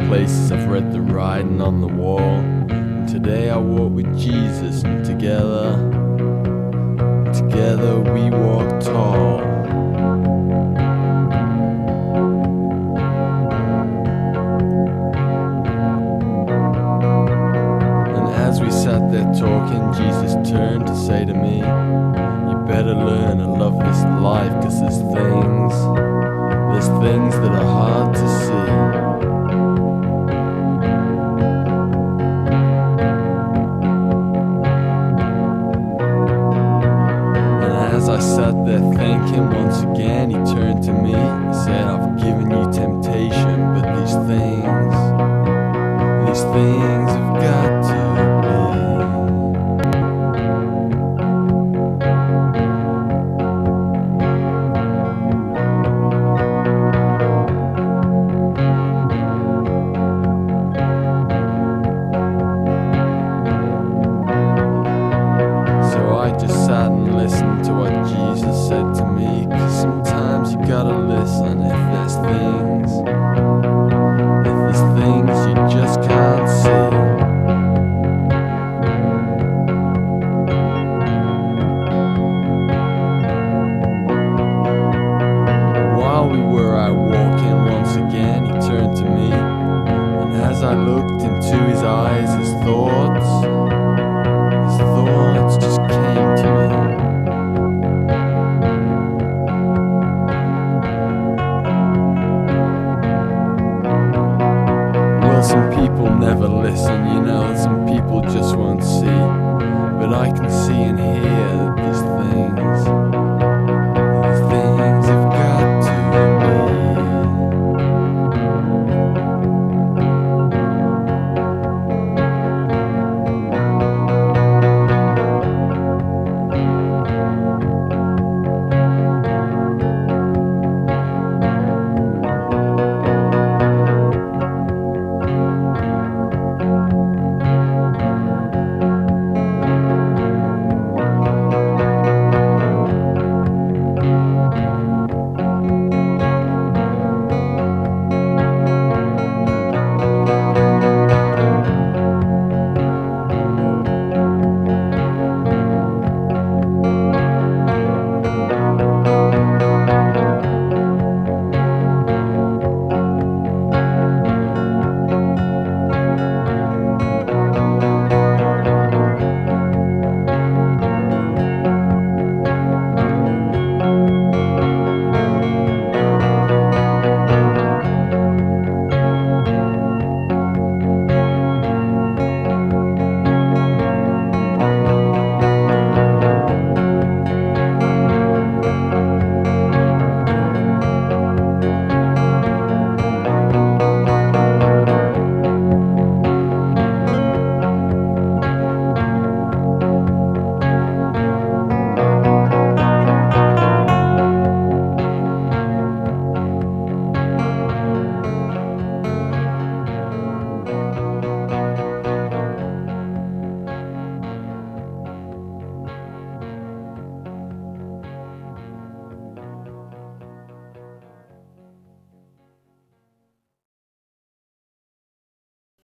places I've read the writing on the wall. And today I walk with Jesus, and together we walk tall. And as we sat there talking, Jesus turned to say to me, "You better learn to love this life, 'cause there's things that are hard to see." As I sat there thinking, once again he turned to me and said, "I've given you temptation, but these things have got to listen to what Jesus said to me, 'cause sometimes you gotta listen if there's things you just can't see. While we were out walking, once again he turned to me, and as I looked into his eyes, his thoughts just came to me. Some people never listen, you know, some people just won't see. But I can see and hear these things.